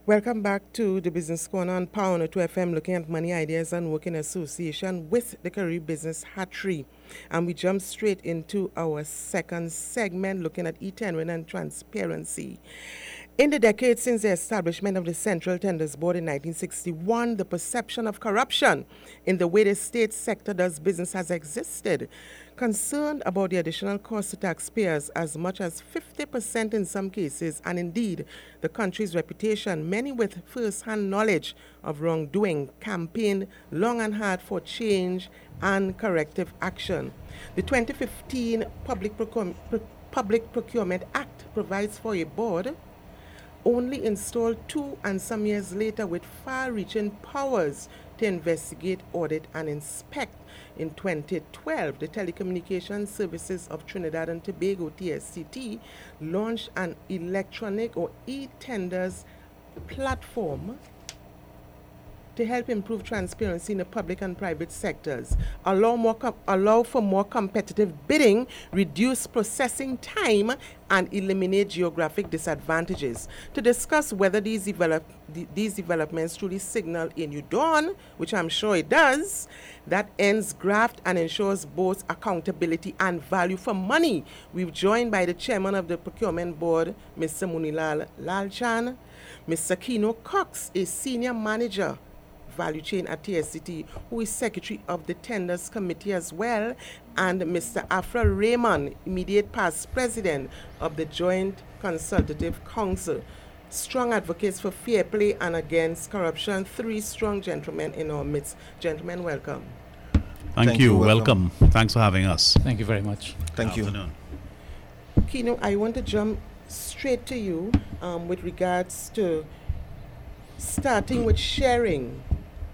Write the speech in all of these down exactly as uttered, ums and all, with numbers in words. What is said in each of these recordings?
Welcome back to the Business Corner on Power two F M, looking at money ideas and work in association with the Carib Business Hatchery. And we jump straight into our second segment, looking at e-tendering and transparency. In the decades since the establishment of the Central Tenders Board in nineteen sixty-one, the perception of corruption in the way the state sector does business has existed. Concerned about the additional cost to taxpayers as much as fifty percent in some cases, and indeed the country's reputation, many with first-hand knowledge of wrongdoing campaigned long and hard for change and corrective action. The twenty fifteen Public, Procure- Public Procurement Act provides for a board only installed two and some years later with far-reaching powers to investigate, audit, and inspect. In twenty twelve, the Telecommunications Services of Trinidad and Tobago, T S C T, launched an electronic or e-tenders platform to help improve transparency in the public and private sectors, allow more com- allow for more competitive bidding, reduce processing time, and eliminate geographic disadvantages. To discuss whether these develop th- these developments truly signal a new dawn, which I'm sure it does, that ends graft and ensures both accountability and value for money, we've joined by the chairman of the procurement board, Mister Munilal Lalchan, Mister Kino Cox, a senior manager value chain at T S C T, who is secretary of the tenders committee as well, and Mister Afra Raymond, immediate past president of the Joint Consultative Council. Strong advocates for fair play and against corruption. Three strong gentlemen in our midst. Gentlemen, welcome. Thank, Thank you. you. Welcome. welcome. Thanks for having us. Thank you very much. Thank Good you. Afternoon. Kino, I want to jump straight to you um, with regards to starting with sharing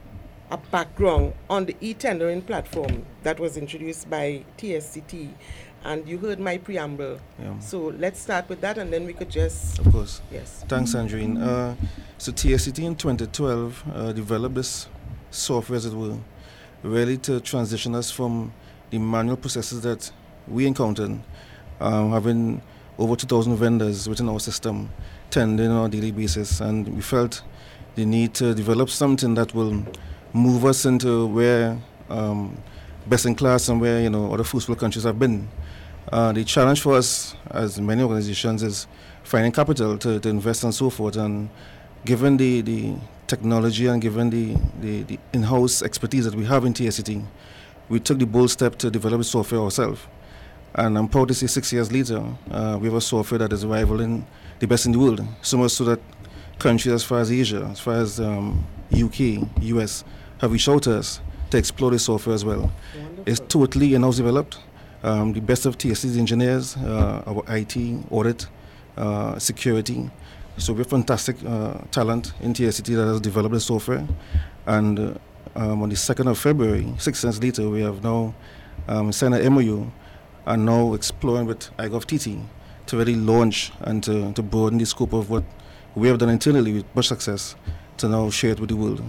a background on the e-tendering platform that was introduced by T S C T, and you heard my preamble. Yeah. So let's start with that, and then we could just... Of course. Yes. Thanks, Sandrine. Uh, so T S C T in twenty twelve uh, developed this software, as it were, really to transition us from the manual processes that we encountered, um, having over two thousand vendors within our system, tendering on a daily basis, and we felt the need to develop something that will move us into where um, best in class and where, you know, other first world countries have been. Uh, the challenge for us, as many organizations, is finding capital to, to invest and so forth. And given the, the technology and given the, the, the in-house expertise that we have in T S C T, we took the bold step to develop the software ourselves. And I'm proud to say six years later, uh, we have a software that is rivaling the best in the world. So much so that countries as far as Asia, as far as um, U K, U S, have reached out to us to explore the software as well. Wonderful. It's totally in-house developed. Um, the best of T S C's engineers, uh, our I T, audit, uh, security. So we have fantastic uh, talent in T S C T that has developed the software. And uh, um, on the second of February, six months later, we have now um, signed an M O U and now exploring with iGovTT to really launch and to, to broaden the scope of what we have done internally with much success to now share it with the world.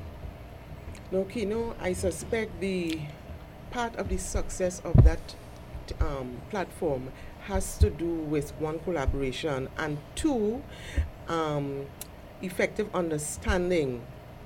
Now, Kino, I suspect the part of the success of that um, platform has to do with one, collaboration, and two, um, effective understanding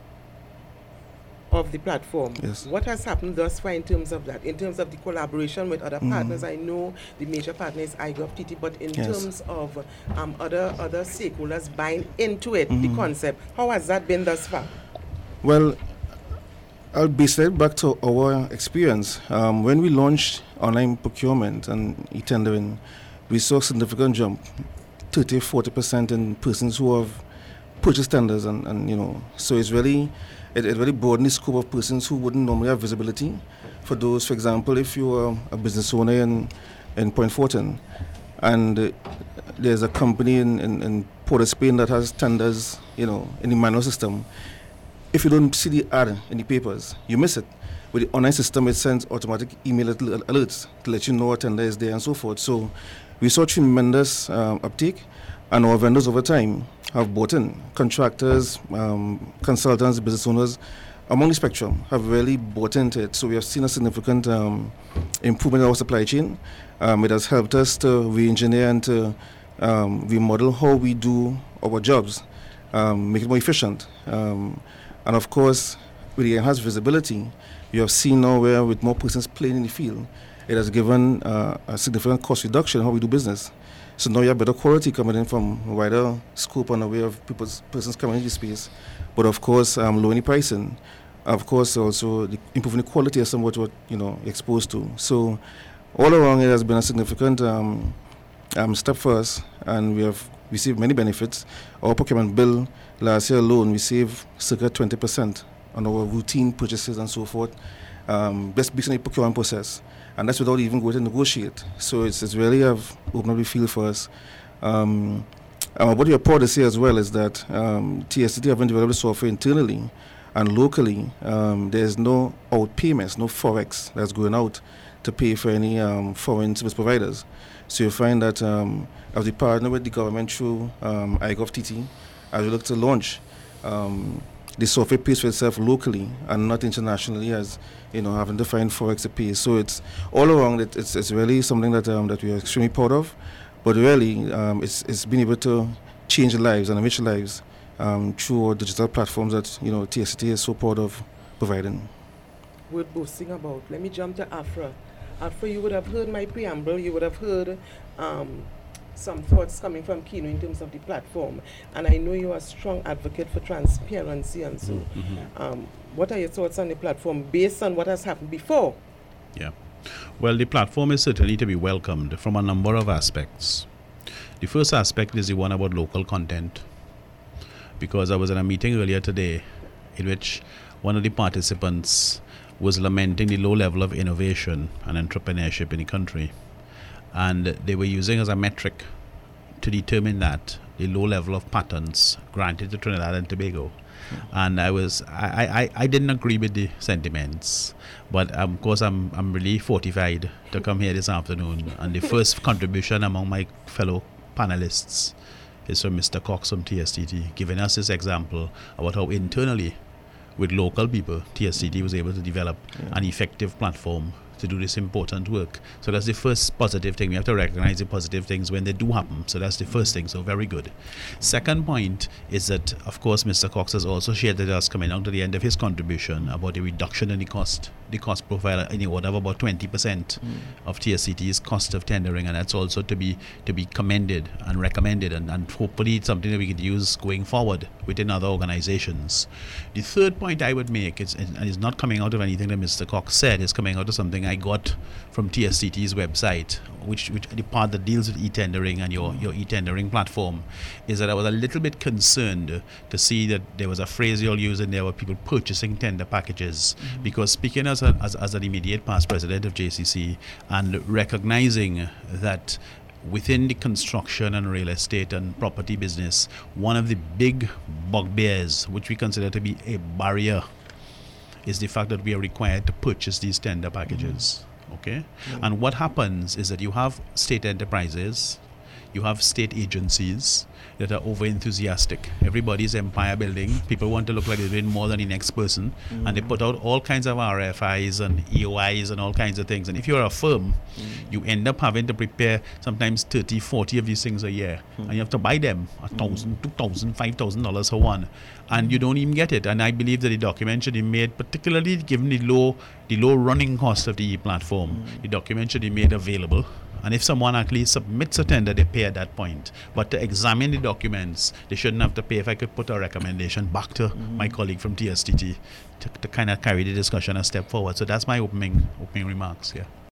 of the platform. Yes. What has happened thus far in terms of that? In terms of the collaboration with other Mm. partners, I know the major partner is iGovTT, but in Yes. terms of um, other other stakeholders buying into it, the Mm. concept, how has that been thus far? Well, I'll base it back to our experience. Um, when we launched online procurement and e-tendering, we saw a significant jump, thirty to forty percent in persons who have purchased tenders, and, and you know, so it's really, it, it really broadened the scope of persons who wouldn't normally have visibility. For those, for example, if you're a business owner in, in Point Fortin, and uh, there's a company in, in, in Port of Spain that has tenders, you know, in the manual system, if you don't see the ad in the papers, you miss it. With the online system, it sends automatic email alerts to let you know what tender is there and so forth. So we saw tremendous um, uptake, and our vendors over time have bought in. Contractors, um, consultants, business owners, among the spectrum, have really bought into it. So we have seen a significant um, improvement in our supply chain. Um, it has helped us to re-engineer and to um, remodel how we do our jobs. um, make it more efficient. Um, and of course, with the enhanced visibility, you have seen now where with more persons playing in the field, it has given uh, a significant cost reduction in how we do business. So now you have better quality coming in from a wider scope and a way of people's persons coming into the space. But of course, um, lowering the pricing. Of course, also the improving the quality of somewhat what you know exposed to. So all along, it has been a significant um, um, step for us, and we have received many benefits. Our procurement bill last year alone, we saved circa twenty percent on our routine purchases and so forth, um, just based on the procurement process. And that's without even going to negotiate. So it's, it's really have opened up the field for us. Um, and what we are proud to say as well is that um, T S T T haven't developed the software internally and locally. Um, there's no outpayments, no forex that's going out to pay for any um, foreign service providers. So you find that um, as we partner with the government through um, iGov T T, as we look to launch, um, the software pays for itself locally and not internationally, as you know, having to find forex to pay. So it's all around. It, it's it's really something that um, that we are extremely proud of. But really, um, it's it's been able to change lives and enrich lives um, through our digital platforms that you know T S T T is so proud of providing. We're boasting about. Let me jump to Afra. Afra, you would have heard my preamble. You would have heard um, some thoughts coming from Keno in terms of the platform, and I know you are a strong advocate for transparency and so. Mm-hmm. Um, what are your thoughts on the platform based on what has happened before? Yeah. Well, the platform is certainly to be welcomed from a number of aspects. The first aspect is the one about local content, because I was in a meeting earlier today in which one of the participants was lamenting the low level of innovation and entrepreneurship in the country. And they were using as a metric to determine that the low level of patents granted to Trinidad and Tobago. Mm-hmm. And I was I, I, I didn't agree with the sentiments, but um, of course I'm I'm really fortified to come here this afternoon. And the first contribution among my fellow panelists is from Mister Cox from T S T T, giving us this example about how internally, with local people, T S T T was able to develop yeah. an effective platform to do this important work. So that's the first positive thing. We have to recognize the positive things when they do happen. So that's the first thing. So very good. Second point is that, of course, Mister Cox has also shared with us, coming down to the end of his contribution, about the reduction in the cost, the cost profile in the order of about twenty percent mm. of T S C T's cost of tendering, and that's also to be to be commended and recommended, and, and hopefully it's something that we could use going forward within other organizations. The third point I would make is, and it's not coming out of anything that Mister Cox said, is coming out of something I got from T S C T's website, which, which the part that deals with e-tendering and your, your e-tendering platform, is that I was a little bit concerned to see that there was a phrase you'll use in there where people purchasing tender packages. Mm-hmm. Because speaking as, a, as, as an immediate past president of J C C and recognizing that within the construction and real estate and property business, one of the big bugbears, which we consider to be a barrier, is the fact that we are required to purchase these tender packages. Mm-hmm. Okay? Mm-hmm. And what happens is that you have state enterprises, you have state agencies that are over enthusiastic. Everybody's empire building. People want to look like they're doing more than the next person. Mm-hmm. And they put out all kinds of R F Is and E O Is and all kinds of things. And if you're a firm, mm-hmm. you end up having to prepare sometimes thirty, forty of these things a year. Mm-hmm. And you have to buy them a thousand, two thousand, five thousand dollars for one. And you don't even get it. And I believe that the document should be made, particularly given the low the low running cost of the e-platform, mm-hmm. the document should be made available. And if someone actually submits a tender, they pay at that point. But to examine the documents, they shouldn't have to pay. If I could put a recommendation back to mm-hmm. my colleague from T S T T to, to kind of carry the discussion a step forward. So that's my opening opening remarks here. Yeah.